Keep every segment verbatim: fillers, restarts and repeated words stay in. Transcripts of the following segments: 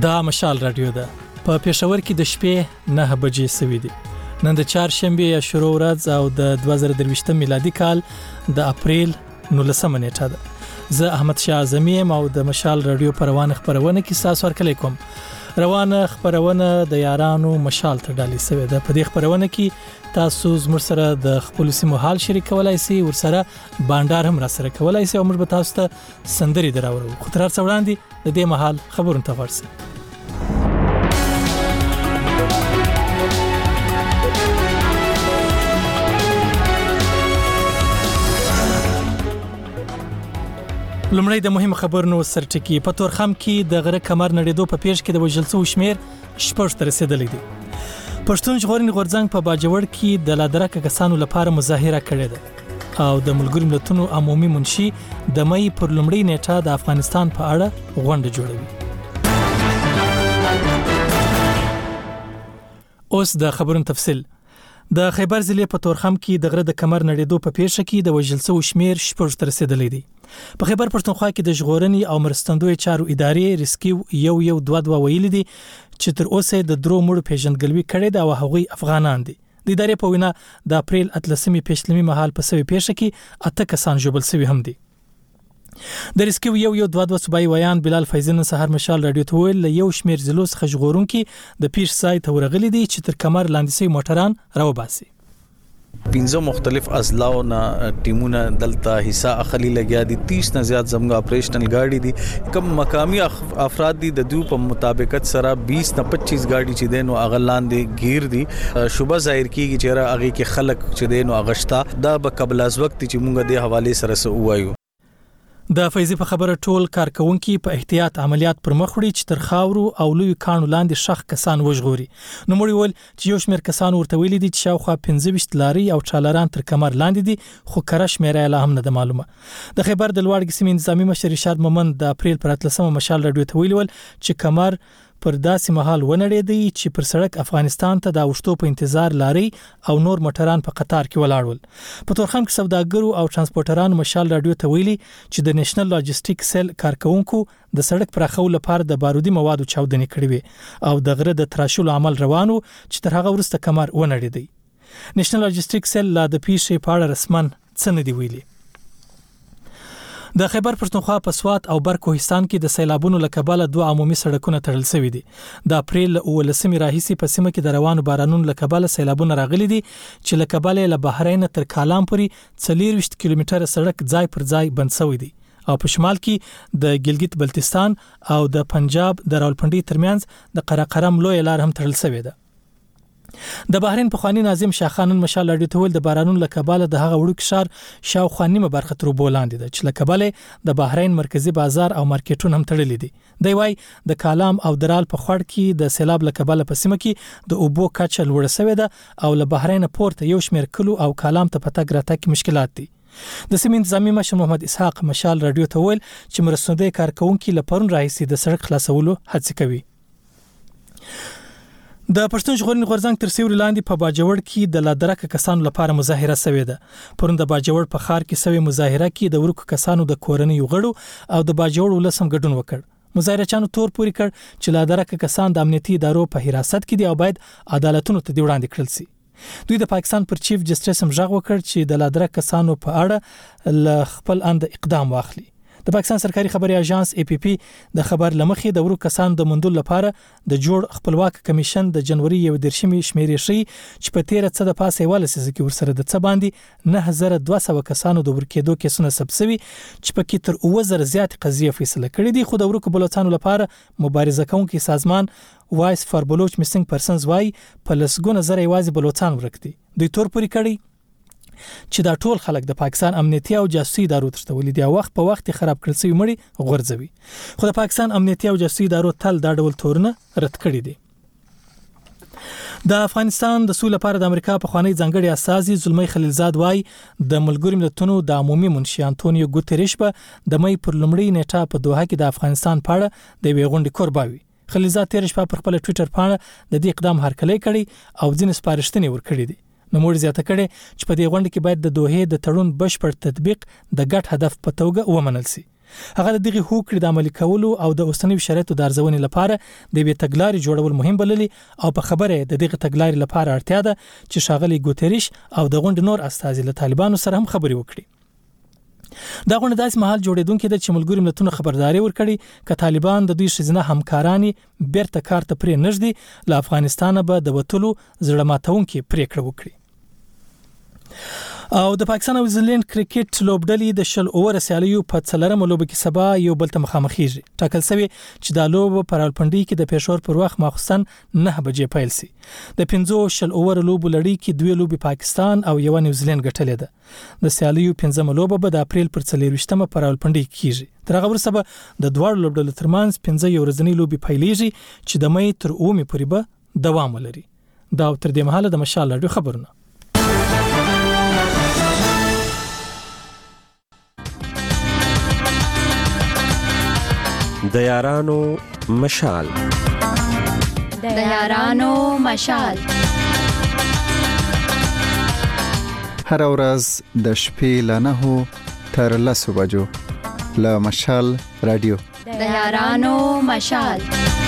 دا مشال رادیو ده. په پېښور کې د شپې نه بجې سوي دي. نن د چهارشنبه یا شروع ورځ او د دوه زره درویشتم میلادي کال د اپریل نولسمه نیټه ده. زه احمد شاه اعظمي یم او د مشال رادیو په روانه خبرونه کې تاسو ورکلی کوم. روانه خبرونه د یارانو مشال ته ډالۍ شوې ده. په دې خبرونه کې تاسو زموږ سره د خپل سیمو حال شریکولای شئ، ورسره بانډار هم را سره کولای شئ او موږ به تاسو ته سندري دراوړو. خو تر څو وړاندې د دې مهال خبرونه ته ورسئ. لومړی د مهم خبرونو سرټکی. په تورخم کې د غره کمر نړیدو په پیښ کې د وژل شوو شمیر شپږ ته رسیدلی دی. پښتون ژغورنې غورځنګ په باجوړ کې د لادرکه کسانو لپاره مظاهره کړې ده او د ملګرو ملتونو عمومي منشي د مې پر لومړۍ نیټه د افغانستان په اړه غونډه جوړوي. اوس د خبرونو تفصیل. د خیبر ضلع په تورخم کې د غره د کمر نړیدو په پیښ کې د وژل شوو شمیر شپږ ته رسیدلی دی. په خیبر پښتونخوا کې د ژغورنې او مرستندوی چارو ادارې ریسکیو یو یو دوه دوه ویلي دي چې تر اوسه د درو مړو پیژندګلوي کړې ده او هغوی افغانان دي. د ادارې په وینا د اپریل اتلسمې پیښلمي مهال په سوي پیښه کې اته کسان ژوبل شوي هم دي. د ریسکیو یو یو دوه دوه صوبایي ویان بلال فیض نن سهار مشال رادیو ته ویل یو شمیر ضلعو څخه ژغورونکي د پیښ ځای ته ورغلي دي چې تر کمر لاندې شوي موټران راوباسي. پنځه مختلف اضلاع نه ټیمونه دلته حصہ اخلي لګیا دي. تیس نه زیات زموږ اپریشنل گاډي دي. کم مقامی افراد دي د دوی په مطابقت سره بیس نه پچیس گاډي چې دین او اغلان دي گیر دي. شوبه ظاهر کیږي چې را اغه کې خلک چې دین او اغشتا دا به قبل از وخت چې مونږ د حواله سره سو وایو. د فیضی په خبره ټول کارکونکو په احتیاط عملیات پر مخ وړي چې تر خاورو او لوی کانو لاندې شخ کسان وژغوري. نو مړي ول چې یو شمیر کسان ورته ویلي دي چې شاوخوا پنځه ویشت لاري او چالران تر کمر لاندې دي خو کره شمیره لا هم نه ده معلومه. د خیبر د لوړ قسم نظامی مشر رشاد مومند د اپریل پر اتلسمه مشال رادیو ته ویل چې کمر پر داسې محل ونړېدی چې پر سړک افغانستان ته د اوشتو په انتظار لاري او نور موټران په قطار کې ولاړول. په تورخم کې سوداګرو او ترانسپورټرانو مشال رادیو ته ویلي چې د نېشنل لاجستیک سیل کارکونکو د سړک پراخولو لپاره د بارودي موادو چاودنې کړې وي او د غره د تراشلو عمل روانو چې تر هغه وروسته کمر ونړېدی. نېشنل لاجستیک سیل لا د پیښې په اړه رسمن څه نه دی ویلي. د خیبر پښتونخوا په سوات او برکوهستان کې د سیلابونو لکباله دوه عمومي سړکونه تړل شوي دي. د اپریل اولسمې راهیسې په سیمه کې د روانو بارانونو لکباله سیلابونه راغلي دي چې لکباله له بحرین تر کالام پورې څلور ویشت کیلومتره سړک ځای پر ځای بند شوی دی او په شمال کې د ګلګت بلتستان او د پنجاب د راولپنډي ترمنځ د قراقرم لوی لار هم تړل شوی ده. د بحرین په خواني ناظم شاخانن مشال رادیو ته ویل د بارانونو لکباله د هغه وړوک شار شاوخوا نیمه برخه تر بولاندې ده چې لکباله د بحرین مرکزی بازار او مارکیټونه هم تړلي دي. دی وايي د کالام او درال په خړ کې د سیلاب لکباله په سیمه کې د اوبو کچه لوړه شوې ده او له بحرین پورته یو شمیر کلو او کالام ته پتاګ راتګ مشکلات دي. د سیمې انتظامی مشر محمد اسحاق مشال رادیو ته ویل چې مرستندوی کارکونکو لپاره راهیسي د سړک خلاصولو هڅه کوي. د پښتون ژغورنې غورځنګ تر سیوري لاندې په باجوړ کې د لادرکه کسانو لپاره مظاهره شوې ده. پرون د باجوړ په ښار کې شوې مظاهره کې د ورکو کسانو د کورنۍ غړو او د باجوړ ولسم ګډون وکړ. مظاهرچانو تور پوري کړ چې لادرکه کسان د امنیتي ادارو په حراست کې دي او باید عدالتونو ته وړاندې کړل شي. دوی د پاکستان پر چیف جسټس هم ژغ وکړ چې د لادرکه کسانو په اړه ل خپل اند اقدام واخلي. د پاکستان سرکاري خبري اژانس ای پی پی د خبر لمخې د ورو کسانو د مندول لپاره د جوړ خپلواک کمیشن د جنوري یو درشمې شمیرې شي چې په تیره څه د پاسه واله سزه کې ورسره د څه باندې نه هزار دوه سوه کسانو د ورکېدو کیسونه سبسوي چې په کې تر اوه زره زیات قضیه فیصله کړې دي. خو د ورو بلوچستان لپاره مبارزه کوونکي سازمان وایس فار بلوچ میسنګ پرسنز وايي په لسګونه زره یوازې بلوچستان ورک دي. دوی تور پوري کړي چې دا ټول خلک د پاکستان امنیتي او جاسوسي ادارو ترتولې دي او وخت په وخت خراب کړل شوی مړي غورځوي. خو د پاکستان امنیتي او جاسوسي ادارو تل دا ډول تورونه رد کړی دي. د افغانستان د سولې لپاره د امریکا په خوانی ځنګړي اساسي زلمی خلیلزاد وايي د ملګرو ملتونو د عمومي منشي انټونیو ګوتریش په د مې پر لومړۍ نیټه په دوحه کې د افغانستان په اړه د وی غونډې قرباوي. خلیلزاد تیر شپه پر خپل ټوئیټر باندې د دې اقدام هرکلی کړي او ځین سپارښتنې ورکړي دي. نو موږ زیاته کړي چې په دې غونډه کې باید د دوحې د تړون بشپړ تطبیق د ګډ هدف په توګه ومنل شي. هغه د دغه هوکړې د عملي کولو او د اوسنیو شرایطو د ارزونې لپاره د یوې تګلارې جوړول مهم بللي او په خبره د دغه تګلارې لپاره اړتیا ده چې ښاغلي ګوتریش او د غونډې نور استازي له طالبانو سره هم خبرې وکړي. دا غونډه داسې مهال جوړېدونکې ده چې ملګري ملتونو خبرداري ورکړي که طالبان د دوی ښځینه همکارانې بیرته کار ته پرې نږدي له افغانستانه به د وتلو زړه ماتونکې پریکړه وکړي. او د پاکستان او نیوزیلند کرکټ لوبډلې د شل اوور سیالیو په څلورمه لوبه کې سبا یو بل ته مخامخېږي. ټاکل شوی چې دا لوبه په راولپنډي کې د پېښور پر وخت ماخوستن نه بجې پیل شي. د پنځو شل اوور لوبو لړۍ کې دوه لوبې پاکستان او یو نیوزیلند ګټلې ده. د سیالیو پنځمه لوبه به د اپریل پر څلرویشتمه په راولپنډي کې کیږي. تر هغه وروسته به د دواړو لوبډلو ترمنځ پنځه یو ورځنۍ لوبې پیلېږي چې د مې تر اومې پورې به دوام ولري. دا تر دې مهاله د مشال راډیو خبرونه. د یارانو مشال د یارانو مشال هر ورځ د شپې له نهو تر لسو بجو له مشال رادیو د یارانو مشال.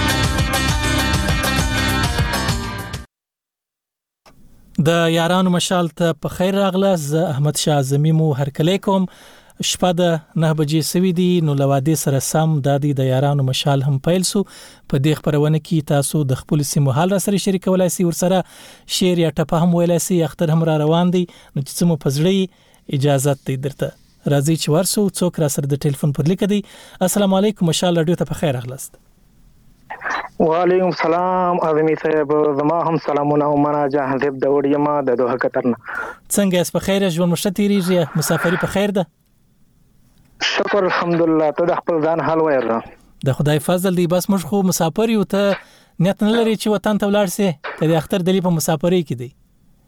د یارانو مشال ته په خیر راغله. زه احمد شاه اعظمي مو هرکلی کوم. شپه د نه بجې سوي دي نو لوادې سره سم د دې د یارانو مشال هم پیل سو. په دې خبرونه کې تاسو د خپل سیمو حال را سره شریکولای شئ، ورسره شعر یا ټپه هم ویلای شئ. اختر هم را روان دي نو چې څه مو پزړی اجازه ته درته راځي چې ورسو څوک را سره د ټلیفون پر لیک دی. السلام علیکم مشال رادیو ته په خیر راغلاست. وعلیکم السلام اعظمي صاحب، زما هم سلامونه او منا جهان زب د وړیما د دوه قطرنا. څنګه اس په خیر ژوند مشته تیریږي؟ مسافری په خیر ده؟ شکر الحمدلله. ته د خپل ځان حال وایره؟ د خدای فضل دی. بس موږ خو مسافر یو، ته نیت نه لري چې وطن ته ولاړ سي که د اختر دلی په مسافرۍ کې دی؟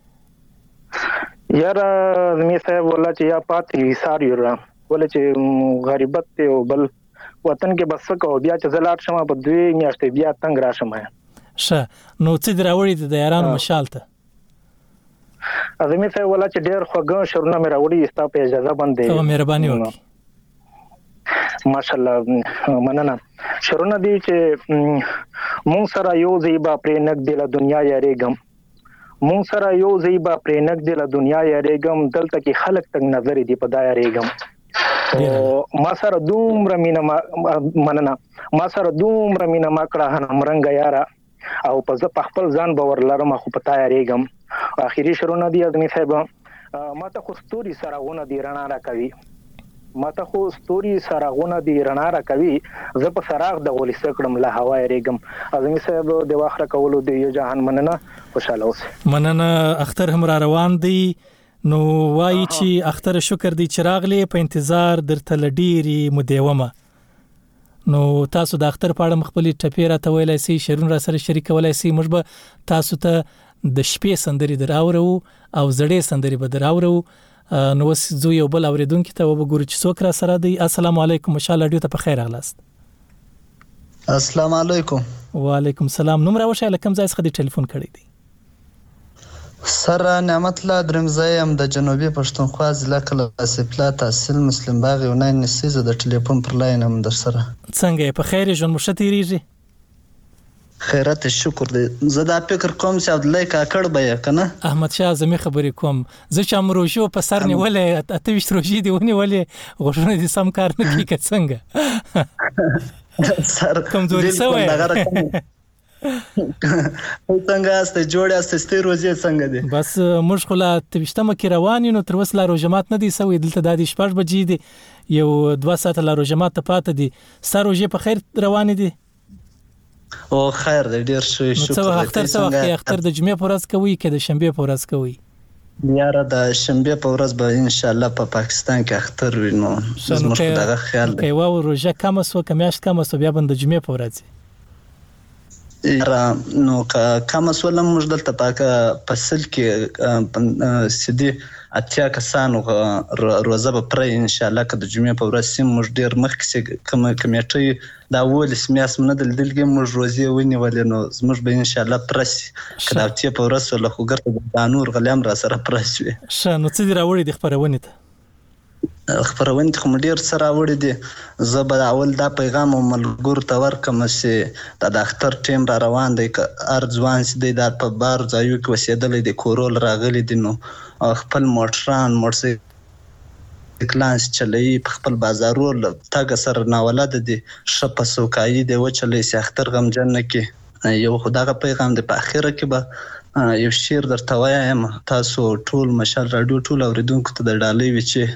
یاره زمي صاحب ولا چې یا پاتې سار یو را ولا چې غریبت ته او بل وطن کې بس کو بیا چې زلات شمه په دوی میاشتې بیا تنگ را شمه. شه نو څه دراوړي د یارانو مشال ته؟ زمي صاحب ولا چې ډېر خوږه شرونه مې راوړي ستا په اجازه باندې. او مهرباني وکړئ. ماشاءالله مننه. شرونه دي چې مونږ سره یو زیبا پرې نک دی له دنیا یاریګم، مونږ سره یو زیبا پرې نک دی له دنیا یاریګم، دلته کې خلک تنگ نظر دي په دا یاریګم. او ما سره دومره مینا مننه ما سره دومره مینا ما کړه همرنګ یارا او په ځ په خپل ځان باور لرم خو په تا یاریګم. اخیری شرونه دي ازمي صاحب ما ته خو ستوري سره غونه دی رڼا را کوي، ما ته خو ستوري سراغونه دی رڼا را کوي، زه په سراغ د غولي سکړم له هوا یریګم. اعظمي صاحب د واخره کولو دی یو جهان مننه. خوشاله اوسه. مننه. اختر هم را روان دی نو وایي چې اختر شکر دی چې راغلی په انتظار درته لډيري مدیومه. نو تاسو د اختر په اړه خپل ټپې را تویلای شئ، شیرون را سره شریکولای شئ. موږ به تاسو ته د شپې سندري دراورو او زړې سندري به دراورو. نو وس زو یو بل اوریدونکو ته وګورئ چې څوک را سره دی. السلام علیکم مشال رادیو ته په خیر راغلاست. السلام علیکم. وعلیکم السلام. نوم راوښه لکم ځای څخه دی ټلیفون کړی دی؟ سره نعمت الله درمزای هم د جنوبي پښتونخوا ضلع کلاسپلا تحصیل مسلم باغ یو نه نسیزه د ټلیفون پر لاین هم در سره. څنګه په خیر ژوند مشته تیریږي؟ خیرات شکر دی. زه دا فکر کوم چې عبد الله کاکړ به کنه احمد شاه اعظمي خبرې کوم. زه چې امروژو په سر نیولې اته ویشت روژې دی ونیولې غوښنه دي سم کار نه کوي که څنګه سر کمزوري سوی څنګه است جوړ است ستې روزې څنګه دي؟ بس موږ خو لا تبشتمه کې روان یو، تر وسه لا روژمات نه دي سوی. دلته د دې شپږ بجې دي، یو دوه ساعته لا روژمات ته پاتې دي. ستا روژې په خیر روان دي؟ او خیر دی ډیر شوی شکر. نو څه اختر څه وخت اختر د جمعې په ورځ کوي که د شنبې په ورځ کوي؟ یاره د شنبې په ورځ به ان شاء الله په پاکستان کې اختر وي. نو زموږ دغه خیال دی که یوه روژه کمه سوه که میاشت کمه سوه بیا به د جمعې په ورځ یاره نو که کمه سوله موږ دلته په سل کې سیدي اتیا کسانو روزه به پرې ان شاء الله که د جمعې په ورځ سیم موږ ډیر مخکې کمیټې دا ولس میاس نه دلدلګي موږ روزي ونیولې نو زموږ به ان شاء الله پرسي کله اتیا په ورځ له خو ګرته د نور غلام را سره پرسي. شه نو څه دی راوړي د خبرونه ته؟ خبرونه خو ډیر سره وړي دي. زه به اول دا پیغام ملګرو ته ورکم چې د ډاکټر ټیم را روان دی، که هر ځوان چې دی دا په بار ځایو کې وسیدلی دی، کورول راغلی دي، نو خپل موټران موټرسایکلان چلوي، په خپل بازارو له تګ سره ناولده دي، ښه په سوکایي دی وچلوي، چې اختر غمجن نه کړي. یو خو دغه پیغام دی. په اخره کې به یو شعر درته وایم، تاسو ټول مشال راډیو ټول اورېدونکو ته د ډالۍ وي چې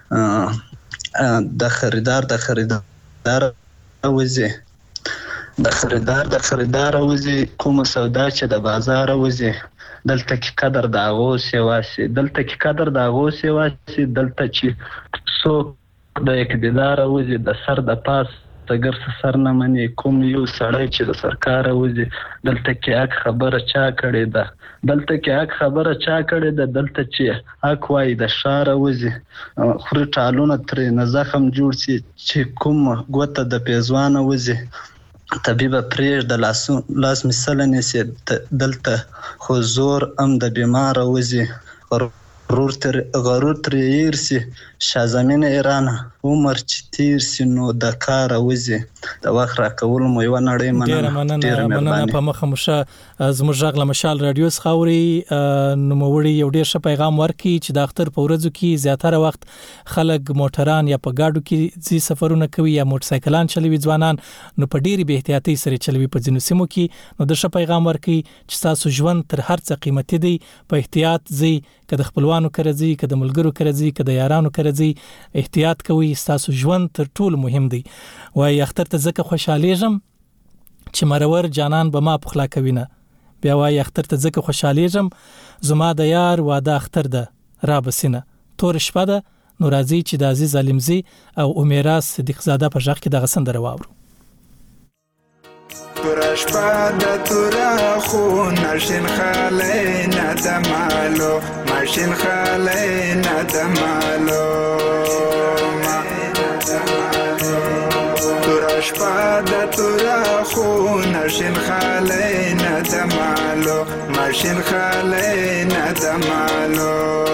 د خریدار د خریدار وځي د خریدار د خریدار وځي کومه سودا چې د بازار وځي، دلته کې قدر د هغو سیوا سي، دلته کې قدر د هغو سیوا سي، دلته چې څوک د اقتدار وځي، د سر د پاس تګر سر نه مني کوم یو سړی چې د سرکار وځي، دلته کې حق خبره چا کړې ده، دلته کې حق خبره چا کړې ده، دلته چې حق وایي د شار وځي، خوري ټالونه ترې نه زخم جوړ سي، چې کوم ګوته د پیزوانه وځي، طبيب پرېږ د لاسو لاس مثال نسی، دلته خو زور ام د بیمار وځي، غرور تر غرور تر یرسي، شازمین ایران عمر چې تیر سي نو د کار وځي، د وخت را کول مو یو نړۍ مننه. ډیر مننه. په مخه مشه زموږ غږ مشال رادیو څخاوري نو موړي یو ډیر ښه پیغام ورکي چې د اختر په ورځو کې زیاتره وخت خلک موټران یا په گاډو کې ځي سفرونه کوي یا موټر سایکلان چلوي ځوانان، نو په ډیری به احتیاطي سره چلوي په ځینو سیمو کې، نو د ښه پیغام ورکي چې تاسو ژوند تر هر څه قیمتي دی، په احتیاط ځي، که د خپلوانو کړه ځي، که د ملګرو کړه ځي، که د یارانو کړه ځي، احتیاط کوي، تاسو ژوند تر ټولو مهم دی. وای اختر ته ځکه خوشالېږم چې مرور جانان به ما پخلا کوي نه، بیا وای اختر ته ځکه خوشالېږم زما د یار واده اختر ده را بسینه، تور شپه ده نو راځي چې د عزیز علمزي او امیراس صدیق زاده په ژغ کې دغه سندره واورو. تورا شپه د تورا خو نشین خاله نه د مالو، ماشین خاله نه د مالو، تورا شپه د تورا خو نشین خاله نه د مالو، ماشین خاله نه د مالو،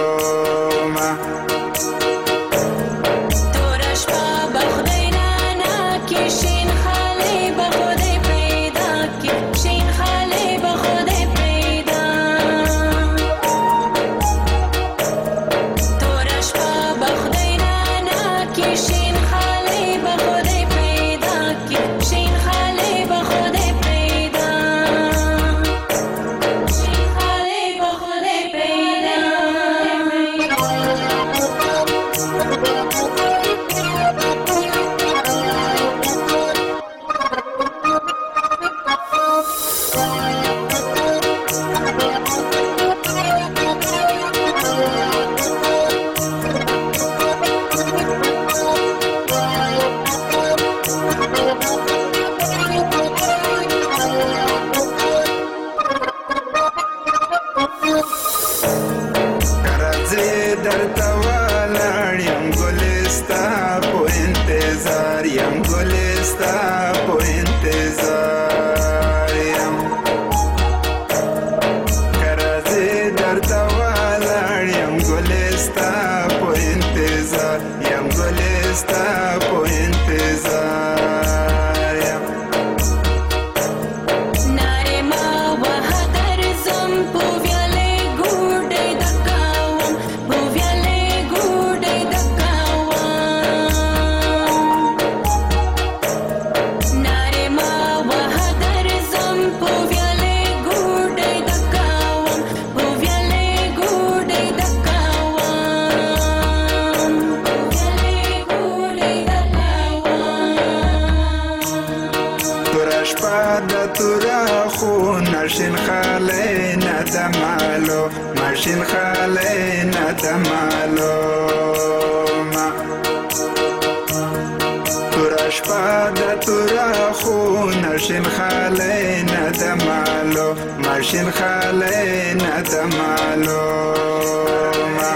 تورا شپه بخدای نه نه کې شین خاله بخدای شین خاله به خود پیدا، تورش با بخدای نانا که شین خاله به خود پیدا، که شین خاله به خود پیدا، شین خاله به خود پیدا. ماشین خاله ندمالو ما تورش پاد تورا خو نشین خاله ندمالو ماشین خاله ندمالو ما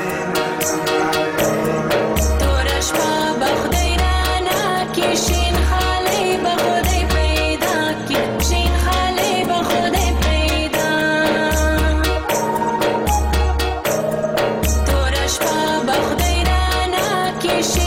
تورش پا بخدای رانا کشین خاله بخدای پیدا کشین خاله بخدای Kishi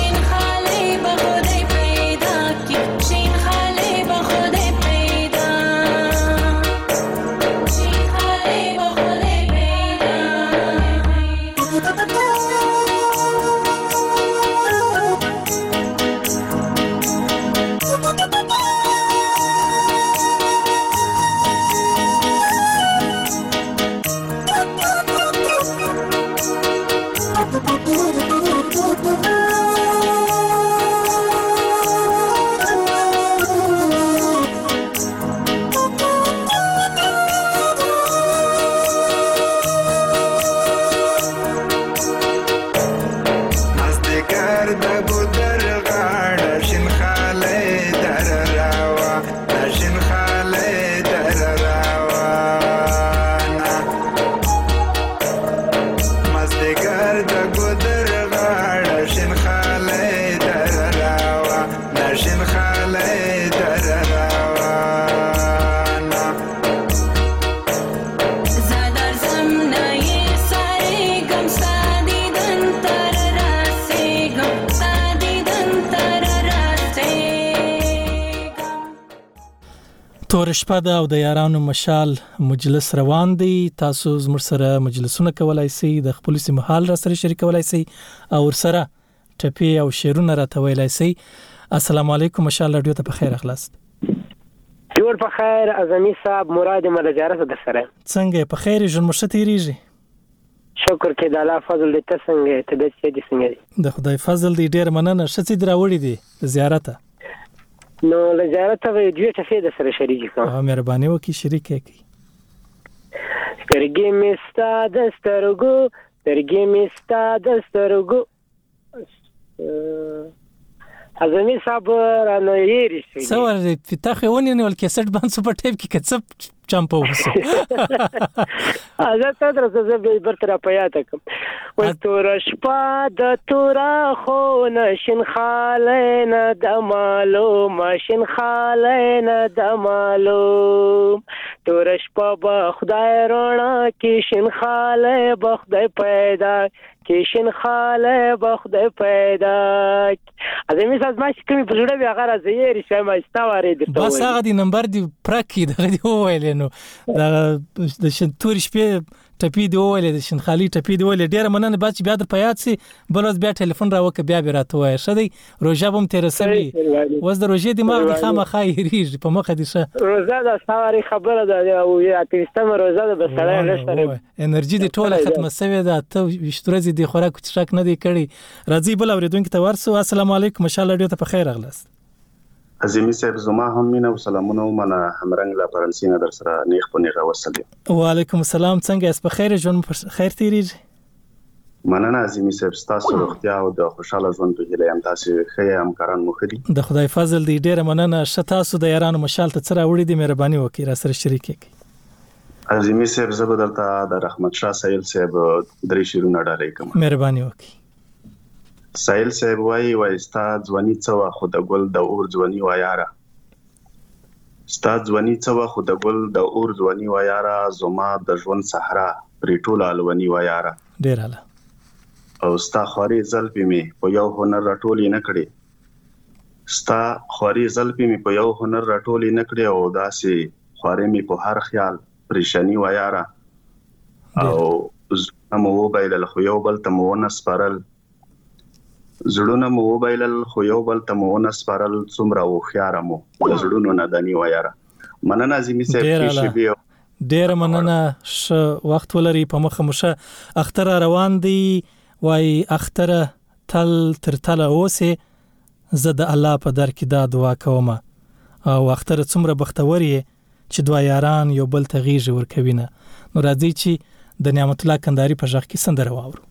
تور شپه ده او د یارانو مشال مجلس روان دی. تاسو زموږ سره مجلسونه کولای شئ، د خپل سیمه حال را سره شریکولای شئ او سره ټپی او شعرونه راته ویلای شئ. السلام علیکم، مشال رادیو ته په خیر اخلاص. جوړ په خیر اعظمي صاحب، مراد ملجارت در سره څنګه په خیر ژوند مشه تیریږي؟ شکر کې د الله فضل دې ته څنګه ته د څه دي څنګه د خدای فضل دې ډیر مننه. شڅې دراوړي دي زیارت نو لزیارت ته دوی ټفې د سره شریک کوم. ها مهرباني وکي شریک کی. سترګې می ستا د سترګو، سترګې می ستا د سترګو. اعظمي صاحب را نو یې رسېږي سوال فتح ونی نو کیسټ باندې سپر ټیپ کې کڅپ چمپو وسو. ازه ته درځه به برتر پیاته کوم. و تور شپه د تورا خو نشین خالینه د معلوم ماشین خالینه د معلوم. تور شپه به خدای رونا کې شین خاله به خدای پیدا کې شین خاله به خدای پیدا. اعظمي صاحب ما چې کومې په جوړه بیا غره زه یې رښه ما استوارې درته بس هغه دی نمبر دی پرکی دغه دی وویل نو د شنتور شپې ټپی دی وویل د شین خالي ټپی دی وویل ډیر مننه با چې بیا در پیات سي بل اوس بیا ټلیفون راوکه بیا بیا راته وای شدی روزه بم تیر سوي وز د روزه دماغ د خامخا یریږي په مخه دي شه روزه د سواري خبره ده او یا تیستم روزه د بسړی لشتره انرژي دی ټوله ختمه سوي ده ته وشترزي دی خوراک چټک نه دی کړی. راځي بل اوریدونکو ته ورسو. السلام علیکم، مشال رادیو ته په خیر اغلاس. عظیمی صاحب زما هم مینه او سلامونه ومنه همرنګ لا فرانسینه در سره نیخ په نیغه وسلې. وعلیکم السلام، څنګه اس په خیر ژوند په خیر تیریږي؟ مننه عظیمی صاحب، تاسو روغتیا او د خوشاله ژوند په هیله یم. تاسو ښه همکاران مو ښه دي؟ د خدای فضل دی ډیره مننه. شه تاسو د یارانو مشال ته سره وړي دي، مهرباني وکړئ را سره شریک کړئ. عظیمی صاحب زه به درته د رحمت شاه سایل صاحب درې شعرونه ډالۍ کوم. مهرباني وکړئ. سایل صاحب وایي وای ستا ځواني څه وه خو د ګل د اور ځواني وه یاره. ستا ځواني څه وه خو د ګل د اور ځواني وه یاره. زما د ژوند صحرا پرې ټوله الوني وه یاره. ډېر اعلی. او ستا خوارې زلفې مې په یو هنر راټولې نه کړې. ستا خوارې زلفې مې په یو هنر راټولې نه کړې او داسې خوارې مې په هر خیال پریشانی وه یاره. او زړونه مو وبایلل خو یو بل ته مو ونه سپارل. زړونه مو وبایلل خو یو بل ته مو ونه سپارل. څومره هوښیاره مو د زړونو ناداني وه یاره. مننه عظیمي صاحب. ډېره مننه. ښه وخت ولري په مخه مو ښه اختره روان دی. وایي اختره تل تر تله اوسې زه د الله په در کې دا دعا کوم. او اختره څومره بختور یې چې دوه یاران یو بل ته غیږ ورکوي نه. نو راځي چې د نعمت الله کندهاري په غږ کې سندره واورو.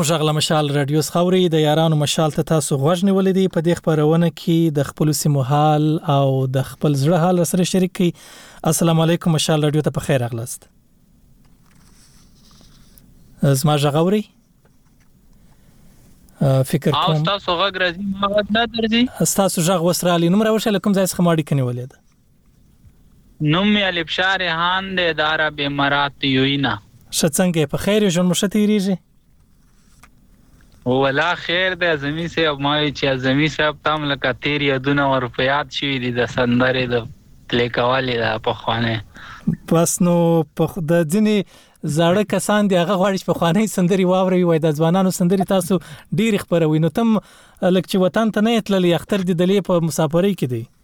زموږ غلا مشال رادیو خاوري د یارانو مشال ته تاسو غوښ نیولې دي په دې خبرونه کې د خپل سیمو حال او د خپل زړه حال سره شریک کی. السلام علیکم مشال رادیو ته په خیر اغلاست. زموږ غوري فکر کوم او تاسو غږ راځي ما غږ نه درځي تاسو غږ وسرالي نوم راوښه لکم ځای څخه ماړی کني ولید نوم یې الفشار هان د اداره به مرات یوینا شڅنګ په خیر جون مشته ریږي ولا خیر د زمي سه او ما چې زمي صاحب تام لکه تیر یادونه او روپیات شوی دي د سندره د لیکوالي د پخوانه بس نو په د ځینې زاړه کسان دی هغه غواړي په خواني سندري واوري وای د ځوانانو سندري تاسو ډیر خبروي نو تم لکه چې وطن ته نه اتللی اختر دي دلې په مسافرۍ کې دی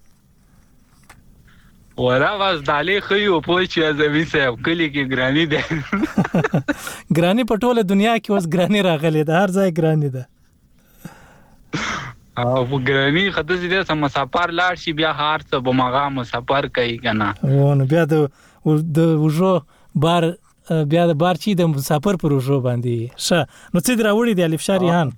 ولا واز دالې خيو په چې زمي صاحب کلی کې ګرانی ده ګرانی په ټوله دنیا کې اوس ګرانی راغلي ده هر ځای ګرانی ده او ګرانی خدای دې سم مسافر لاړ شي بیا هار څه بمغه مسافر کوي کنه و نو بیا د د وجو بار بیا د بار چی د مسافر پر وجو باندې شه نو څه دراوړي دی الف شاریان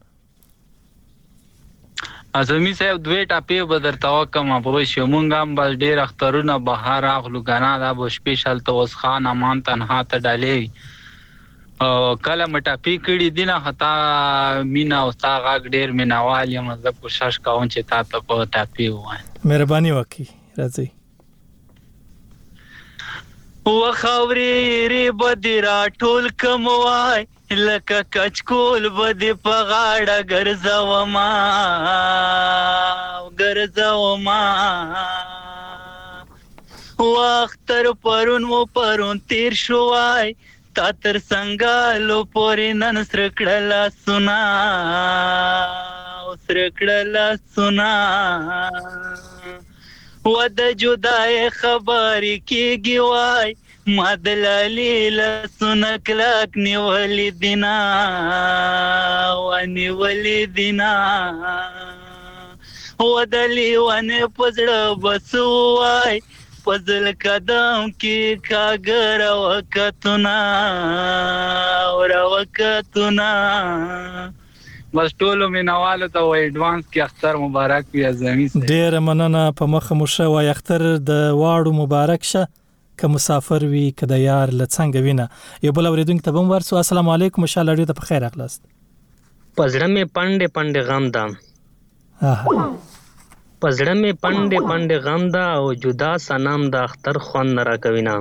ازمي صاحب دوی ټاپې بدر توکم په شو مونږ هم بل ډیر اخترونه بهار اغلو غنا دا بو سپیشل توس خان امان تنها ته ډالې او کله مټاپې کړي دینه هتا مینا او تا غږ ډیر مینوال یم زه کوشش کوم چې تا ته په ټاپې وای مهرباني وکړئ راځي و خوري ری بدرا ټول کموای لکه کچکول بده په غاړه ګرځاو ما ګرځاو ما وختر پرون و پرون تیر شوای تا تر څنګه لو پورې نن سرکړلا سنا سرکړلا سنا و د جدای خبرې کېږي وای مدللی لسنک لک نیولی دینا ونیولی دینا ودلی ونی پزړه بسوای پزل قدم کی کاګر وکتنا اور وکتنا بس ټولو مینوالو ته و ایڈوانس کې اختر مبارک وي زمي سره ډیر مننه په مخ مو شو وای اختر د واړو مبارک شه که مسافر وي که د یار لڅنګ وینه یو بل اوریدونکو ته بم ورسو السلام علیکم ان شاء الله ډیر ته په خیر اخلاص پزړه می پنده پنده غم دا پزړه می پنده پنده غم دا او جدا سنام د اختر خوان را کوینا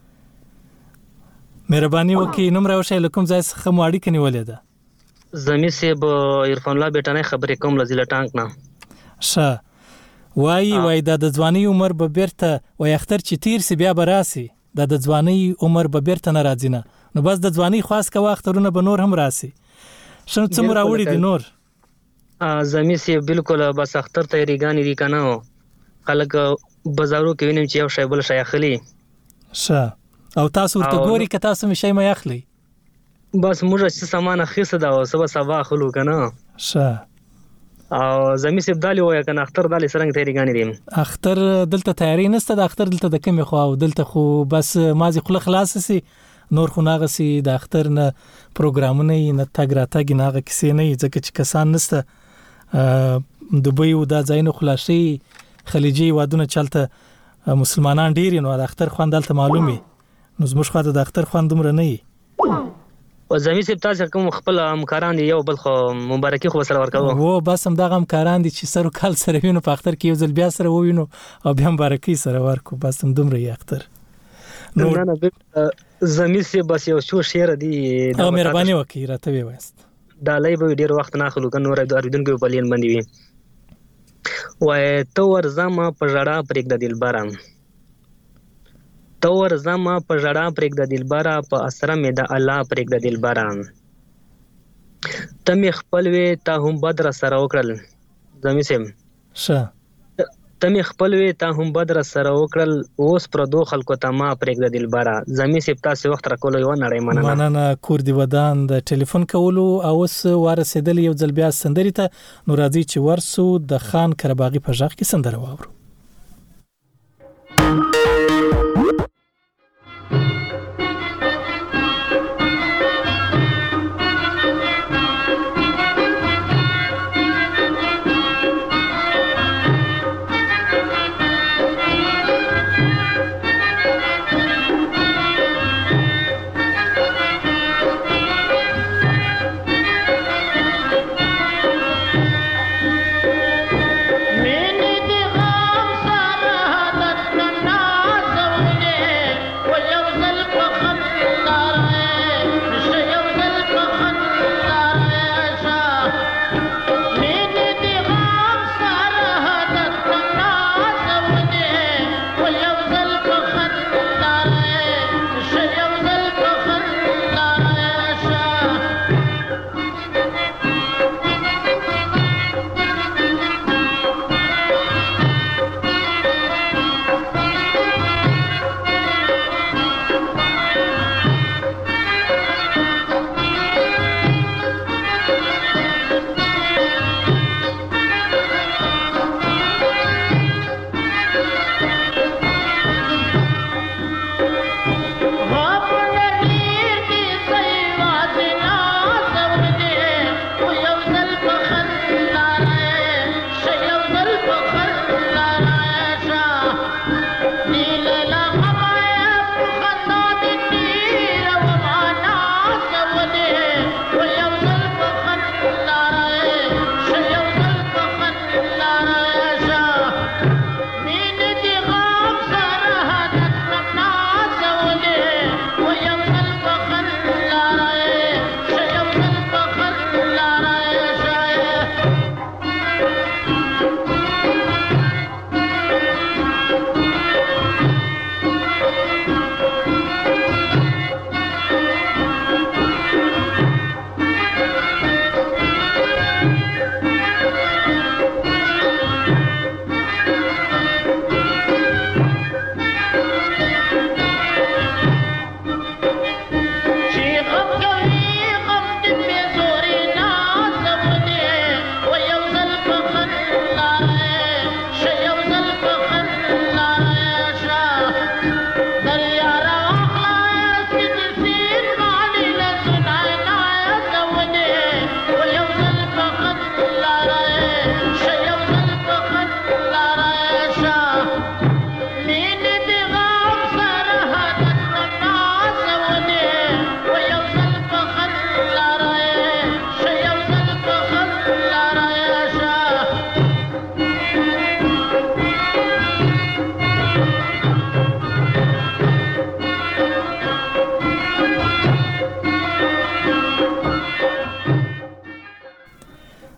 مهرباني وکي نوم راوښه لکم ځای څخه ماړی کني ولید زمي سیب عرفان الله بیٹانه خبرې کوم لزیله ټانک نه شه وای وای د ځواني عمر به بیرته وای اختر چې تیر سی بیا براسي د ځواني عمر به بیرته نه راځي نه نو بس د ځواني خاص کا اخترونه به نور هم راسي شنو څومره راوړي دي نور زمي سیب بالکل بس اختر تیاریګانی دي کنه خلک بازارو کې وینم چې یو شی بل شی اخلي شه او تاسو ته ګوري که تاسو مې شی مې اخلي بس موږ چې سامان اخیسته دا او سبا سبا خلو کنه شه او زمي سیب دالي وای کنه اختر دالي سرنګ تیاریګانی دي اختر دلته تیاری نشته د اختر دلته د کمی خو او دلته خو بس مازی خله خلاص سي نور خو ناغه سي د اختر نه پروګرامونه نه تګ را تګ ناغه کیسه نه ځکه چې کسان نسته دوبۍ او د ځاینو خلاصي خلیجي وادونه چلته مسلمانان ډیر نو د اختر خوان دلته معلومي نو زموږ خو د اختر خوان دومره نه او زمي سیب تاسو کوم خپل همکاران دی یو بل خو مبارکي خو سره ورکوم وو بس هم دغه همکاران دي چې سره کال سره وینو په اختر کې یو ځل بیا سره ووینو او بیا مبارکي سره ورکو بس هم دومره یې اختر نو نه زمي سیب بس یو شو شعر دی او مهرباني وکړئ راته وی وست دا لای به ډیر وخت نه خلو کنه نور د اردن کې په لین باندې وي وای تو ورزما په جړه پرېګ د دلبارم تور زما په جړه پرېګ د دلبارا په اسره مې د الله پرېګ د دلبارا تمې خپل وې تا هم بدر سره وکړل زمي سم شه تمې خپل وې تا هم بدر سره وکړل اوس پر دو خلکو ته ما پرېګ د دلبارا زمي سم تاسو وخت را کول یو نړۍ مننه مننه کور دی ودان د ټلیفون کولو او اوس ورسېدل یو ځل بیا سندري ته نو راځي چې ورسو د خان کرباغي په ژغ کې سندره واورو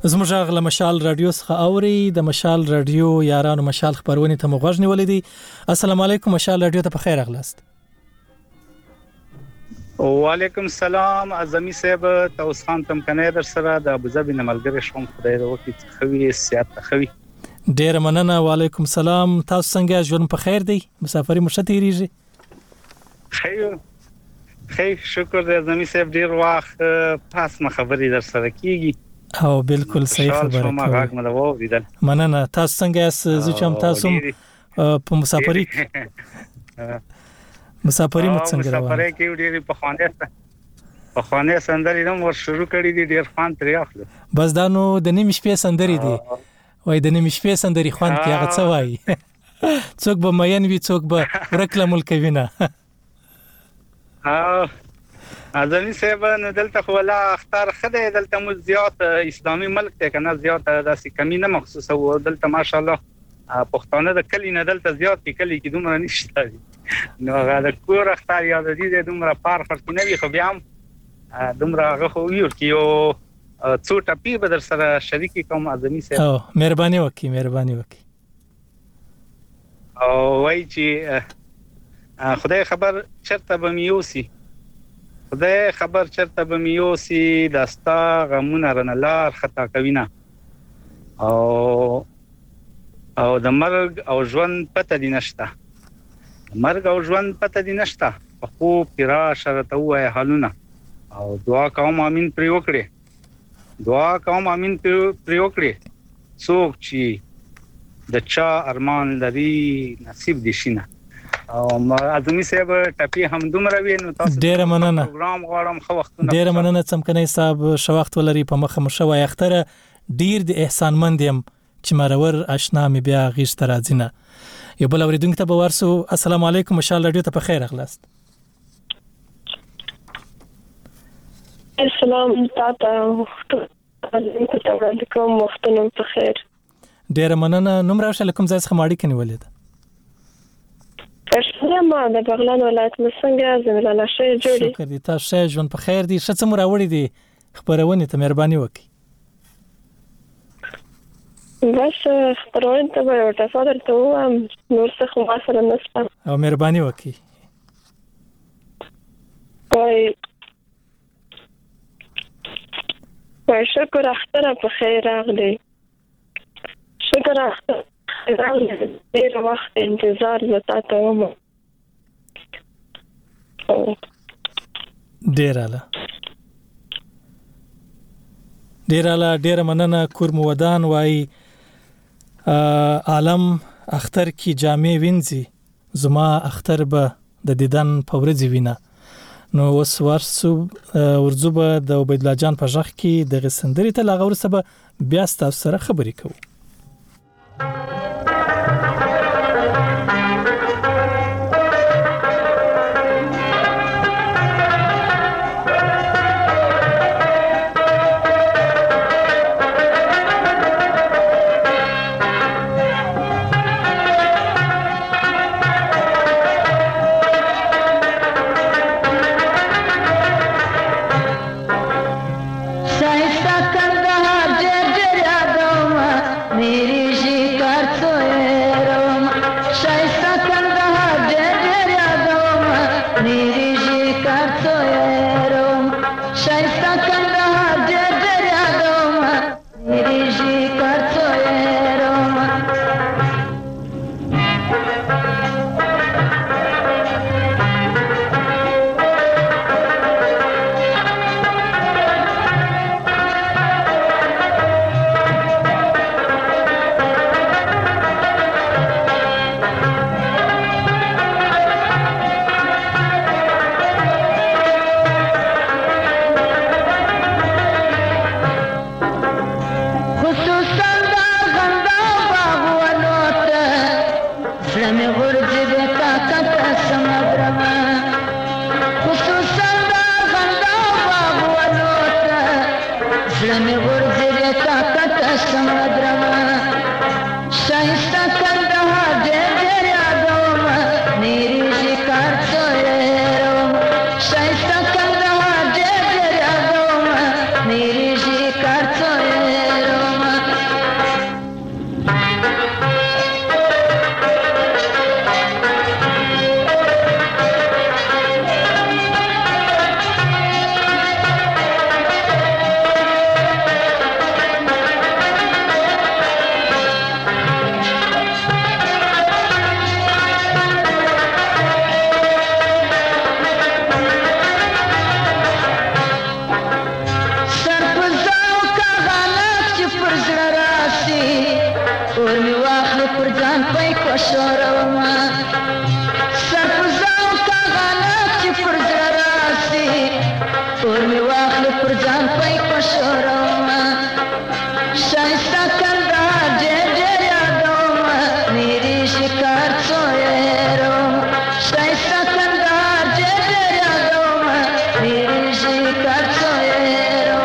زموږ غل مشال رادیو څخه اوري د مشال رادیو یارانو مشال خبرونه ته مغوږ نیولې دي. السلام علیکم مشال رادیو ته په خیر اغلاست. وعلیکم السلام اعظمي صاحب توس خان تم کنه در سره د ابوظبي نملګری شوم خدای د وخت خوي سیات خوي. ډیر مننه. وعلیکم السلام. تاسو څنګه ژوند په خیر دی؟ مسافرې مو شتیریږي؟ خیر خیر شکر دې اعظمي صاحب ډیر وخت پاس ما خبرې در سره کیږي. او بالکل صحیح خبره ما غاګ مده وریدل. مننه. تاسو څنګه یاست؟ زه چې هم تاسو په مسافرۍ مسافرۍ مو څنګه روانه؟ مسافرۍ کې ډېری په خوانه په خوانه سندري نو ور شروع کړی دي ډېر خوان ترې اخلو. بس دا نو د نیمه شپې سندري دي. وای د نیمه شپې سندري خوان کې هغه څه وای. څوک به مین وي څوک به ورکله ملک وینا. ها اعظمي صاحب نو دلته ولا اختار خدای دلته مو زیات اسلامي ملک ته کنه زیات داسې کمی نه مخصوصه و دلته ماشاءالله پښتانه د کلی نه دلته زیات کلی کې دومره نشته نو هغه د کور اختار یاد دي د دومره پار فرق نه وي خو بیا هم دومره هغه خو یو کیو څو ټپی به در سره شریک کوم اعظمي صاحب. او مهرباني وکي مهرباني وکي. او وای چې خدای خبر چرته به میوسی خدای خبر چرته به میوسی داستا غمونه رنلار خطا کوینا او او د مرګ او ژوند پته دی نشته مرګ او ژوند پته دی نشته خو پیرا شرط وای حالونه او دعا کوم امين پر وکړي دعا کوم امين پر وکړي څوک چې د چا ارمان لري نصیب دي شینه او اعظمي صاحب ټپي هم دومره وینو تاسو ډیر مننه پروګرام غواړم خو وختونه ډیر مننه څمکنه صاحب شوخت ولري په مخه مشوي اختره ډیر د احسان مند يم چې مرور آشنا مې بیا غیش تر ازینه یو بل اوریدونکو ته به ورسو. السلام علیکم مشال رادیو ته په خیر اغلاست. السلام تاته علیکم وختونه په خیر. ډیر مننه. نوم راشه کوم ځای څخه ماړی کني ولید؟ ما د بغلان ولایت مسنګه زميلاله شي جوړي. شکر دي تاسو شه ژوند په خیر دي. شته مو راوړي دي خبرونه ته مهرباني وکي. بس خبرونه ته به ورته صدر ته وام نور څه خو سره نشته. او مهرباني وکي. وای وای شکر اختر په خیر راغلی. شکر اختر ډیر وخت انتظار وتا ته وم. ډیر اله ډیر اله ډیر مننه. کور مودان وای عالم اختر کی جامع وینځي زما اختر به د دیدن پورځي وینا. نو وس ورسو ورزوبه د عبید الله جان په ځخ کې د غسندري ته لاغور سبا بیا تاسو سره خبرې کوو. Sai sta kandahar jer jer yadoma پای کوشورما سرپزاو کا غلط چې پر زراسي اور می واخل پر ځان پای کوشورما شایسته کندار جې جې یادوما میری شکار څوېرو شایسته کندار جې جې یادوما میری شکار څوېرو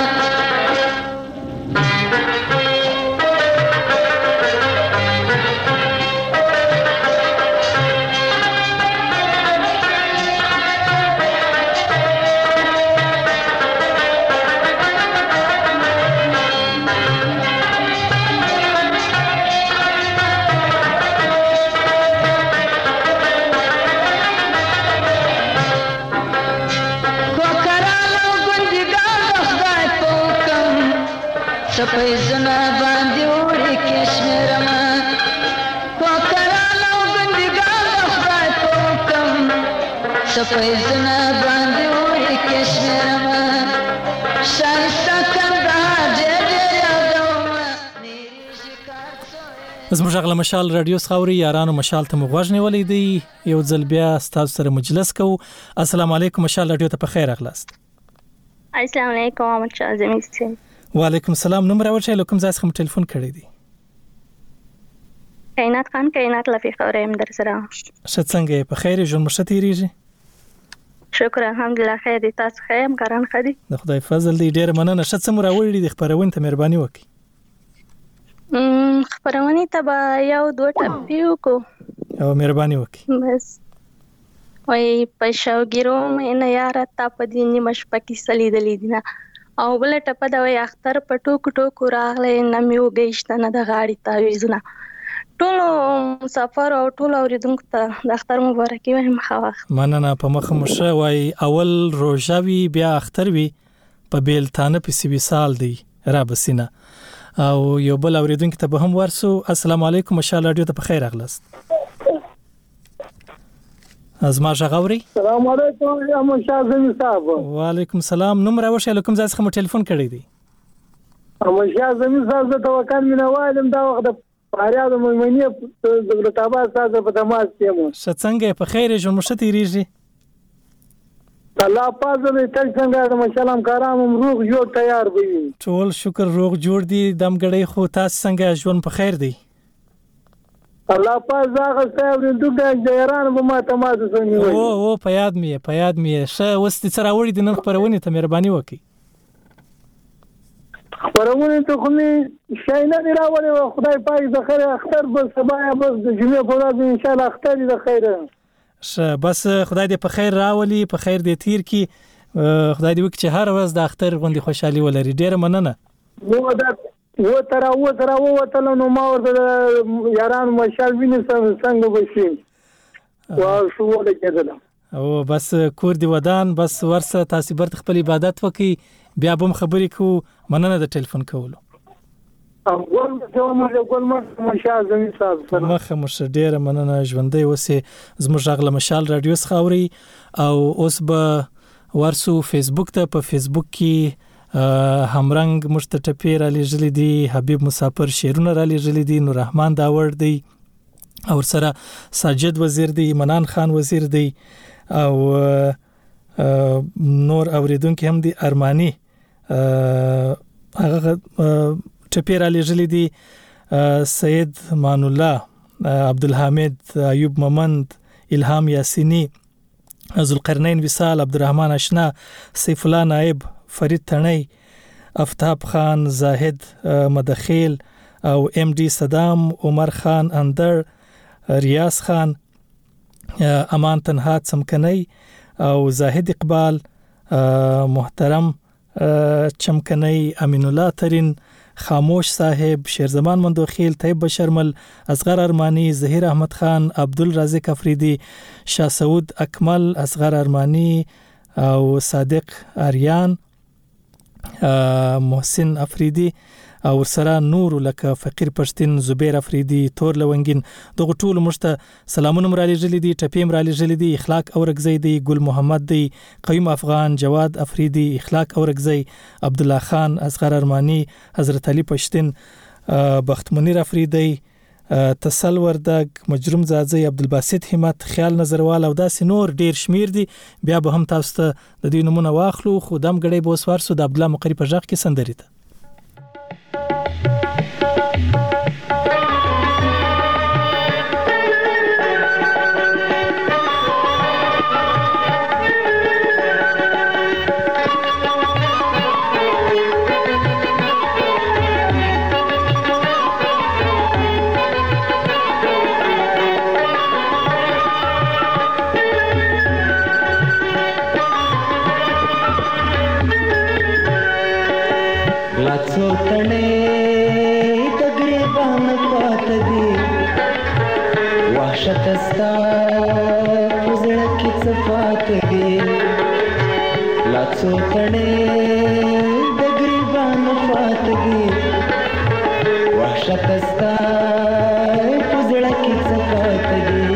سپیزنا باندې وړي کشمیرما کوکرانو بندګان خدای پوکم سپیزنا باندې وړي کشمیرما شایسته کندهار دې دې یادوم زموږ غل مشال رادیو خاوري یارانو مشال ته مغوږ نیولې دی یو ځل بیا ستاسو سره مجلس کو السلام علیکم مشال رادیو ته په خیر اغلاست السلام علیکم مشال زميستي وعلیکم السلام نمبر اول شای لکم زاس خم ټلیفون کړی دی کائنات خان کائنات لفي خورم در سره شت څنګه په خیر ژوند مشته ریږي شکر الحمدلله خیر دي تاسو خیم کاران خدي د خدای فضل دی ډیر مننه شت سم راوړي د خبرونه ته مهرباني وکړي م خبرونه ته با یو دوه ټپیو کو او مهرباني وکړي بس وای پښاوګیرو مې نه یار تا په دې نیمه شپه کې سلی دلی دي او بل ټپه دا وي اختر پټو کټو کو راغله نمیو گیشت نه د غاړی تعویزونه ټول مسافر او ټول اوریدونکو ته د اختر مبارکي وایم خواخ مننه په مخ مشه وای اول روزاوی بیا اختر وی په بیلتانه په سی سال دی را بسینه او یو بل اوریدونکو ته به هم ورسو السلام علیکم مشال رادیو ته په خیر اغلاست ازما ژغوري السلام علیکم یا مشاهزمی صاحب وعلیکم السلام نمبر اوشه لکم زاس خم ټلیفون کړی دی مشاهزمی صاحب ته توکل مینوالم دا وخت فاریاد مېمنی دولت آباد صاحب په تماس کې مو څنګه په خیر ژوند مشته ریږي الله پاک دې تل څنګه د مشالم کارام روغ جوړ تیار وي ټول شکر روغ جوړ دی دم غړې خو تاسو څنګه ژوند په خیر دی الله پاک زاغه صاحب دغه جیران به ما تماس سنوي او او په یاد می په یاد می شه وستي سره وړي د نن خبرونه ته مهرباني وکي خبرونه ته خو می شي نه راوړي خدای پاک د خیر اختر بس سبا بس د جمعه په ورځ ان شاء الله اختر د خیر شه بس خدای دې په خیر راولي په خیر دې تیر کی خدای دې وکړي چې هر ورځ د اختر غوندي خوشحالي ولري ډیر مننه نو دا و تر او تر او وتل نو ما ورته یاران مشال ویني څنګه وشي وا شو ولا کېدل او بس کور دی ودان بس ورسه تاسو برت خپل عبادت وکي بیا به خبرې کو مننه د ټلیفون کولو او ګول ته ما ګول ما مشال زمي صاحب مخه مش ډیر مننه ژوندۍ وسه زموږ غل مشال رادیو خاوري او اوس به ورسو فیسبوک ته په فیسبوک کې همرنګ مشتټپیر علی جلی دی حبیب مسافر شیرونه علی جلی دی نور رحمان داور دی او سره ساجد وزیر دی منان خان وزیر دی او نور اوریدونکو هم دی ارمانی هغه ټپیر علی جلی دی سید مان الله عبدالحمید ایوب ممند الهام یاسینی ذوالقرنین وصال عبدالرحمن اشنا سیف الله نائب فرید تنی افتاب خان زاهد مدخیل او ام ڈی صدام عمر خان اندر ریاض خان امان تنهاد سمکنی او زاهد اقبال محترم چمکنی امین الله ترین خاموش صاحب شیرزمان مندوخیل طیب بشرمل اصغر ارمانی ظهیر احمد خان عبدالرازق افریدی شاه سعود اکمل اصغر ارمانی او صادق اریان محسن افریدی او سره نور لکه فقیر پښتين زبیر افریدی تور لونګین دغه ټول مشته سلامونه مرالي جلی دي ټپیم مرالي جلی دي اخلاق اورګزی دی ګل محمد دی قیوم افغان جواد افریدی اخلاق اورګزی عبد الله خان اصغر ارمانی حضرت علي پښتين بخت منیر افریدی تسل وردګ، مجروم زاځي، عبدالباسط همت، خیال نظروال او داسې نور ډیر شمیر دي. بیا به هم تاسو ته د دې نمونه واخلو، خو دم غړې به وسوارسو د عبد الله مقری په ژغ کې سندري ته. شتستا پزړه کې صفات دي لا څو تڼې د ګریبان فات دي وحشتستا پزړه کې صفات دي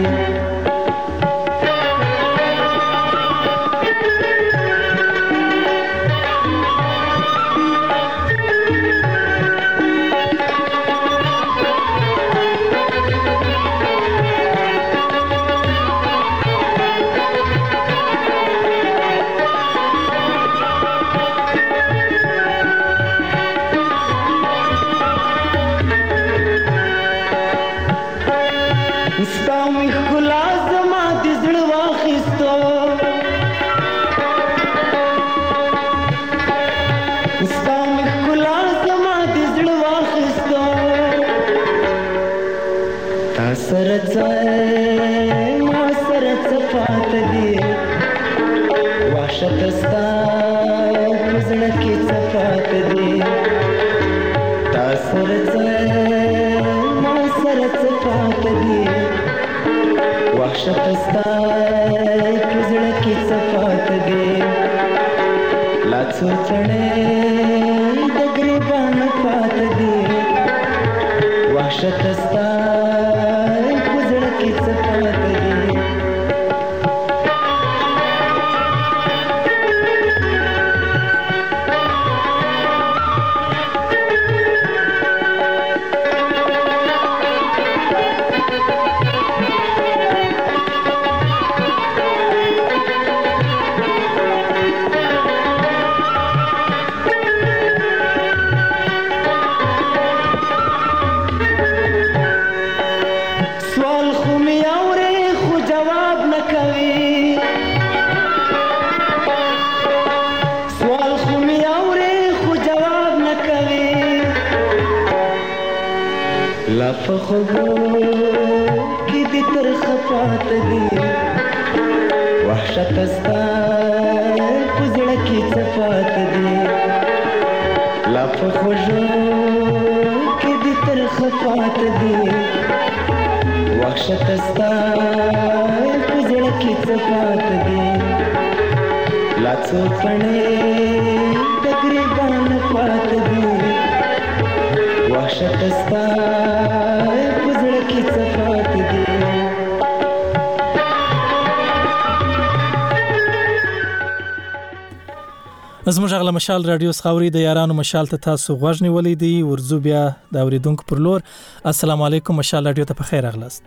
زموږ غلا مشال رادیو سخاوري د یارانو مشال ته تاسو غوښنی ولیدي ورزو بیا د اوریدونکو پر لور. السلام علیکم مشال رادیو ته په خیر اغلاست.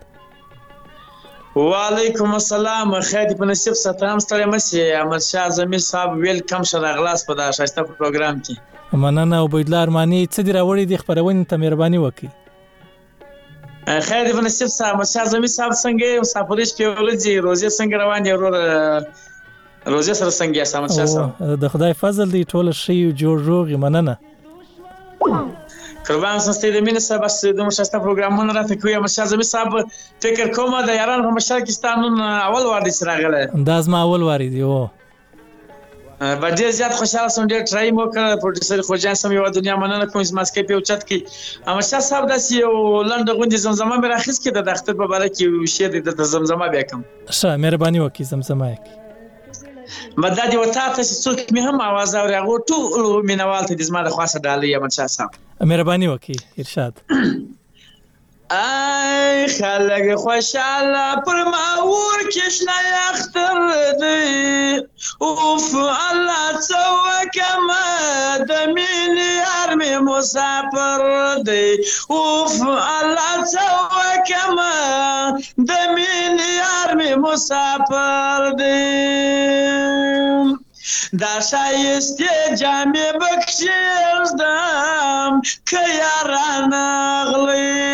وعلیکم السلام خیر په نصیب ستام ستړي مسی احمد شاه زمیر صاحب ویلکم شر اغلاست په دا شایسته پروګرام کې. مننه او بيدل ارماني څه دی راوړي د خبرونه ته مهرباني وکړي. خیر په نصیب صاحب احمد شاه زمیر صاحب څنګه مسافرش په ولځي روزي څنګه روان دي ورور روزه سره څنګه یې سمات شاسه د خدای فضل دی ټول شی جوړ روغ مننه قربان سستې د مینه سره بس د مشاسته پروګرامونه راته کوي مشه زمي صاحب فکر کوم د یاران په مشارکستان اول وار دي سره غله انداز ما اول وار دی او بډیر زیات خوشاله سم ډیر ټرای مو کړ پروډوسر خوجان سم یو دنیا مننه کوم ماسکې په اوچت کې اما شاه صاحب داسې یو لنډ غونډه زمزمه مې راخیس کې د اختر په باره کې شی د زمزمه بیا کوم ښه مهرباني وکړئ زمزمه کې مدد یو تاسو څوک مې هم आवाज اوري هغه ټول مینوال ته د زما د خاصه ډالۍ احمد شاه صاحب مهرباني وکړئ ارشاد ای خلک خوشاله پر ما ور کشنه اختر دی اوف الله څه وکمه د مینې یار مې مسافر دی اوف الله څه وکمه د مینې یار مې مسافر دی دا شایسته جامې بکشي ږدم که یارانه غلي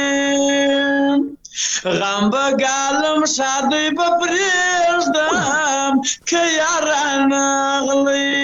غم به ګالم شادۍ به پرېږدم که یارانه غلي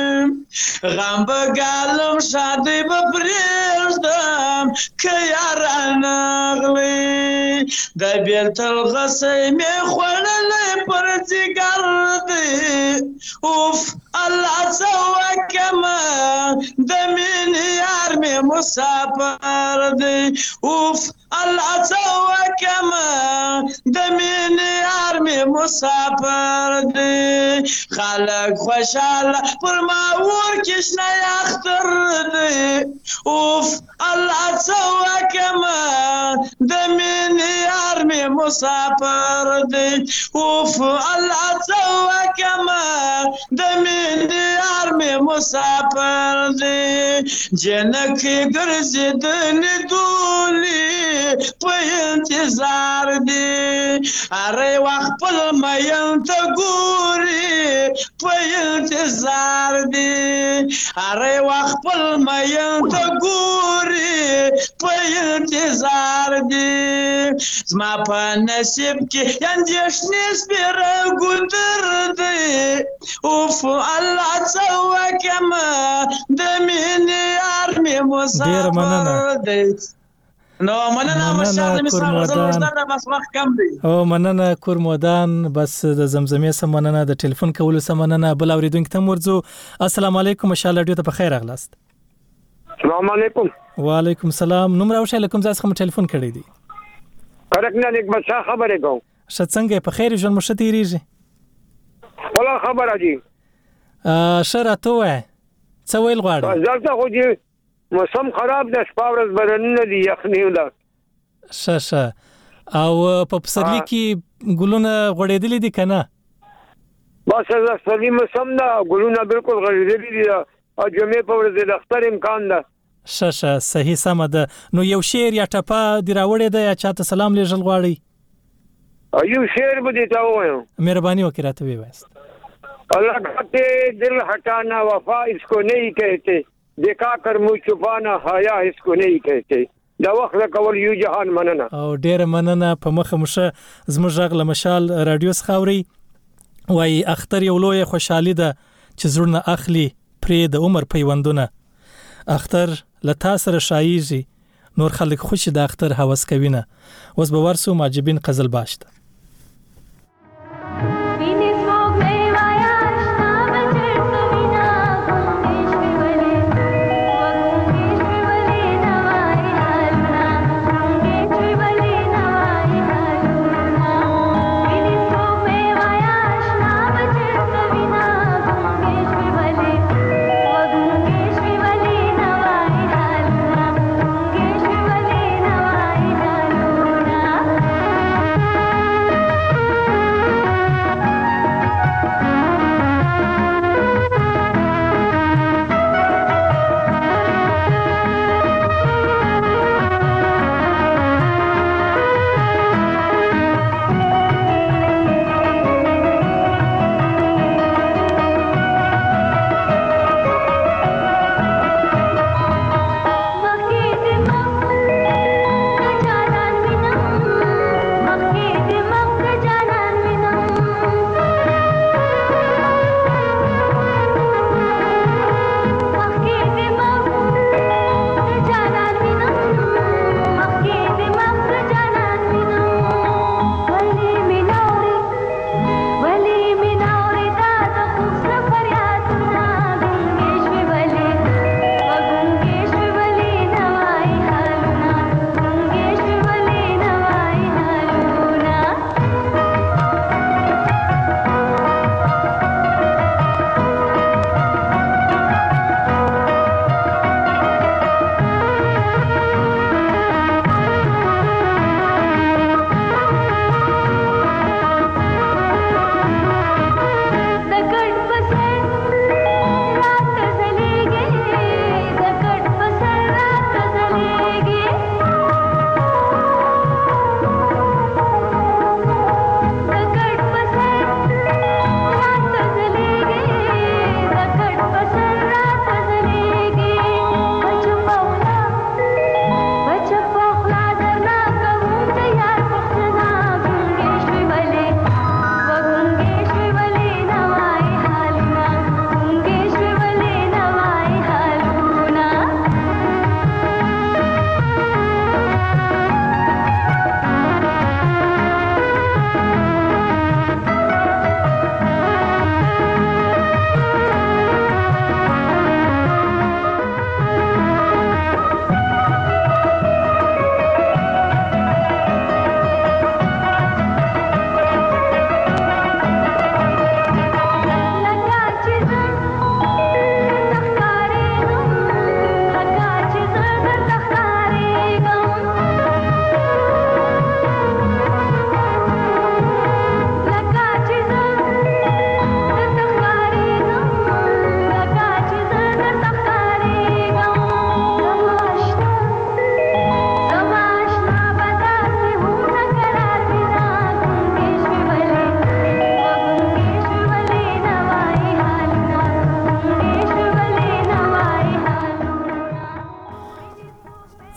غم به ګالم شادۍ به پرېږدم که یارانه غلي د بېلتل غسی مې خوړلی پر ځیګر دی اوف الله څه وکمه د مینې یار مې مسافر دی اوف الله څه وکمه د مینې یار مې مسافر دی خلک خوشاله پر ما ور کشنه اختر دی اوف الله څه وکمه د مینې یار مې مسافر دی اوف الله څه وکمه د مینې یار مې مسافر دی جنکې ګرځېدلې دولې په انتظار دی اره وخت خپل مین ته ګوري په انتظار دی اره وخت خپل مین ته ګوري په انتظار دی زما په نصیب کې اندېښنې سپېره ګودر دی اوف الله څه وکمه د مینې یار مې مسافر دی نو مننه مشال مې سره زړه بس وخت کم دی او مننه کورمودان بس د زمزمې سم مننه د ټلیفون کولو سم مننه بل اوریدونکو ته ورځو السلام علیکم مشال رادیو ته په خیر اغلاست السلام علیکم وعلیکم السلام نوم راوښه لکم ځاس کوم ټلیفون کړی دی کرکنه لیک بچا خبره کوم شت څنګه په خیر ژوند مشته تیریږي ولا خبره دي ا شراته وای څه ویل غواړي ځکه خو دې موسم خراب ده شپه ورځ بدنونه دي یخني ده شاشه او په پسرلی کې ګلونه غړېدلې دي کنه بس زه سلیم سم ده ګلونه بالکل غړېدلې دي او جمعې په ورځ د اختر امکان ده شاشه صحیح سم ده نو یو شعر یا ټپه دی راوړې ده یا چاته سلام لېږل غواړي یو شعر به دې ته ووایم مهرباني وکړه راته ووایاست الله کہتے دل ہٹانا وفا اس کو نہیں کہتے دیکھا کر منہ چھپانا حیا اس کو نہیں کہتے دا وخت کول یو جهان مننه او ډېر مننه په مخه مشه زموږ غږ لمشال رادیو څخاوري وای اختر یو لوی خوشحالي ده چې زړه اخلي پرې د عمر پیوندونه اختر لتا سره شایږي نور خلک خوشي د اختر هوس کوي نه اوس به ورسو ماجبین قزل باشته Thank you.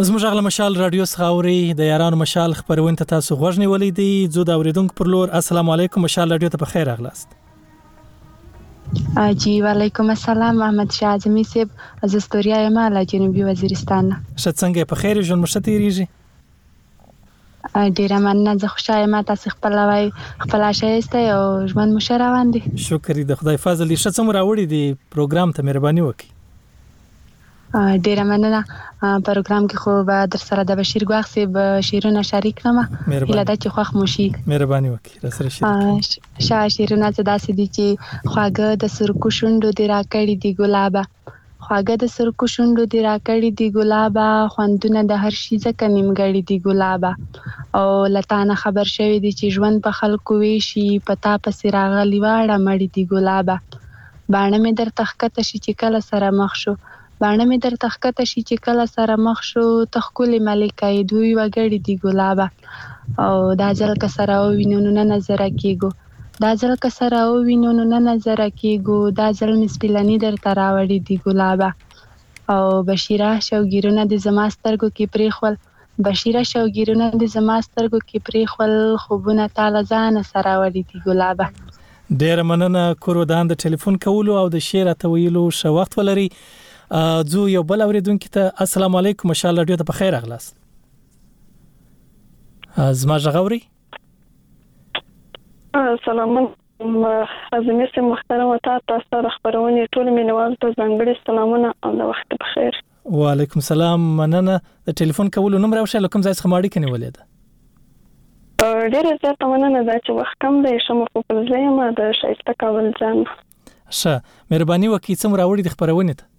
زموږ غل مشال رادیو سخاوري د یارانو مشال خبرونه ته تاسو غوښنی ولیدي زو دا اوریدونکو پر لور السلام علیکم مشال رادیو ته په خیر اغلاست جی وعلیکم السلام محمد شاه اعظمي صاحب از استوریا یم له جنوبي وزیرستان. ښه څنګه په خیر ژوند مشته تیریږي؟ ډیره مننه زه خوشاله یم تاسو خپل وای خپل شایسته او ژوند مو روان دي. شکر د خدای فضل دې ښه څومره وړي دی پروګرام ته مهرباني وکړئ. ډیره مننه پروګرام کې خو به در سره د بشیر ګواخ صاحب شیرونه شریک کړم. هله دا چې خوښ مو شي. مهرباني وکړئ را سره شریک. شاه شیرونه څه داسې دي چې خواږه د سرکو شونډو دی راکړي دي ګلابه خواږه د سرکو شونډو دی راکړي دي ګلابه خوندونه د هر شي ځکه نیمګړي دي ګلابه او لتانه خبر شوی دي چې ژوند په خلکو ویشي پتا پسې راغلی واړه مړي دي ګلابه باڼه مې در تخکته شي چې کله سره مخ شو باڼه مې در تخکته شي چې کله سره مخ شو تخکل ملکه دوی وګړي دي ګلابه او دا ځل که سره وینو نه نظر کېګو دا ځل که سره وینو نه نظر کېګو دا ځل مې سپیلني در تراوړي دي ګلابه او بشیره شوګیرونه د زما سترګو کې پریخول بشیره شوګیرونه د زما سترګو کې پریخول خوبونه تعالی ځان سره وړي دي ګلابه. ډیر مننه کورو د ټلیفون کولو او د شعر ته ویلو شو وخت ولري. زو یو بل اوریدونکو ته السلام علیکم مشال رادیو ته په خیر اغلاست. زما غوړي سلام اعظمي سي محترم او تاسو سره خبرونه ټول مینوال ته ځانګړي سلامونه او د وخت په خیر. وعلیکم السلام مننه د ټلیفون کولو نمبر او شل کوم ځای څخه ماړی کني ولید. ډیره زیاته مننه دا چې وخت کم دی شمو په ځایما د شایسته کول ځان. ښه مهرباني وکړئ څومره وړي د خبرونه ته.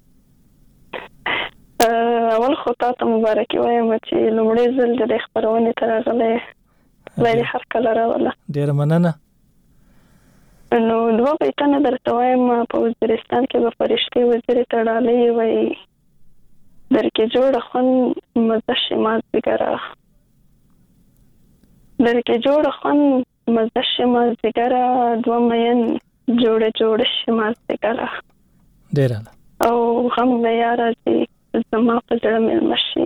اول خو تاسو مبارک وایم چې لومړی ځل د خبرونه تر غلې لای هر کله راوله. ډیر مننه. نو دوه بیتونه درته وایم په وزیرستان کې به فرشتي وزیر تړالې وای درکې جوړ خون مزشمات وګرا درکې جوړ خون مزشمات وګرا دوه مین جوړ جوړ شمات وګرا. ډیر او هم د یار دې زما په زړه مل مشي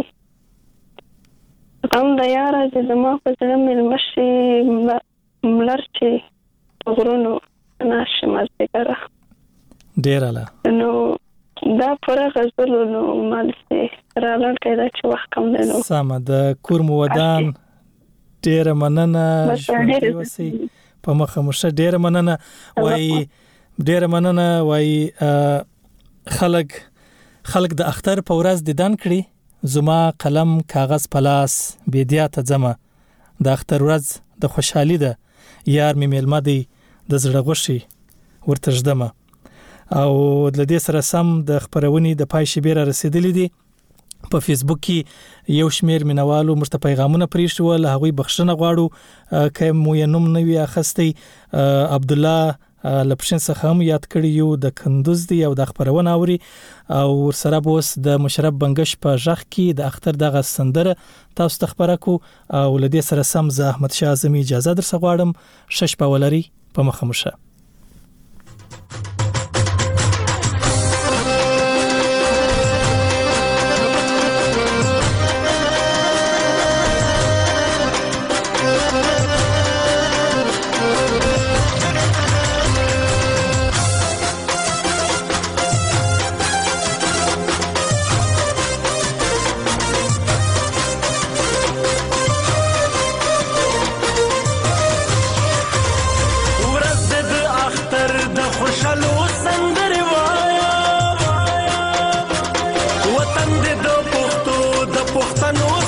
هم د یار دې زما په زړه مل مشي ملر چې غرونو ناشمه ذکر. ډیر اله. نو دا پر غزل نو مال سي رالان کېدا چې وخت کم دی نو سم د کور مو ودان ډیر مننه وسی په مخه مشه ډیر مننه وای ډیر مننه وای خلق خلق د اختر په ورځ د دان کړي زما قلم کاغذ پلاس بيدیا ته ځم د اختر ورځ د خوشحالي ده یار مې ملما دی د زړه غوشي ورته ژدم او د دې سره سم د خبرونې د پای شبیر رسیدلې دي په فیسبوک کې یو شمیر مینوالو مرته پیغامونه پریښول هغوی بخښنه غواړو که مو یې نوم نه وي اخستی عبدالله لپشن څخه هم یاد کړی یو د کندوز دی او د خبرونه اوري او سره بوس د مشرف بنگش په ژغ کې د اختر دغه سندره تاسو ته خبره کو او لدې سره سم زه احمد شاه اعظمي اجازه در څخه غواړم شش په ولري په مخمشه.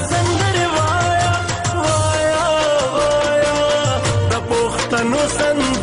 سندره وایا وایا د پښتنو سندره